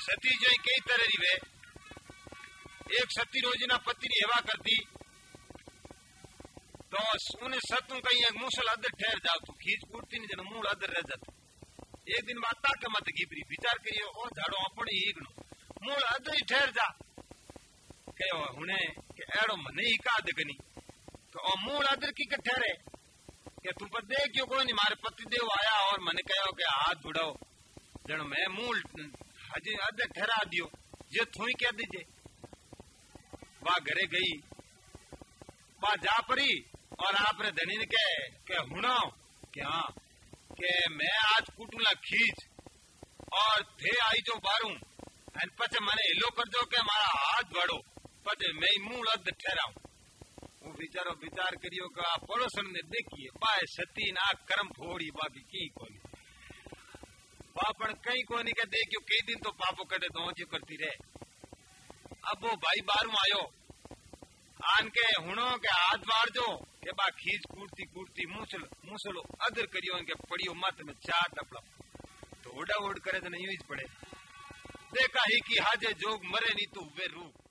सती जो कई तरह री वे। एक सती रोजिना पति री हेवा करती तो उन्हें सतू कहीं एक मूसल अदर ठहर जाओ तू खींच कूटती नहीं जन मूल अदर रह जाता। एक दिन बात के मत गिपरी विचार करियो ओ झाड़ो अपने ईगनो मूल अदर ही ठहर जा कहो हुने के एड़ो मने ही का दगनी तो ओ मूल अदर की के ठहरे के तू पर देख क्यों कोई नहीं मारे पति देव आया और मने कहो के हाथ बुड़ाओ जन मैं मूल हजे अदर ठहरा दियो जे थोई कह दीजे। वह घरे गई वह जा परी और आपने धनी ने के हुना क्या के मैं आज कुटुला खींच और थे आई जो बारू पचे मैंने हिलो कर दो के हमारा हाथ बढ़ो पचे मैं मूल अद ठहराऊ। वो बेचारो विचार करियो का पड़ोसन ने देखिए बाय सती ना कर्म फोड़ी बाकी की कोनी बापन कहीं कोनी के देखियो कई दिन तो पापो कदे तो जो करती रहे। अब वो भाई बारू आयो आन के हुणो के हाथ बार जो के बा खींच कूटती कूटती मूसलो अदर करियो इनके पड़ियो मत में चार टपड़ा तो उड़ा उड़ करे तो नहीं पड़े देखा ही कि हाजे जोग मरे नहीं तो वे रूप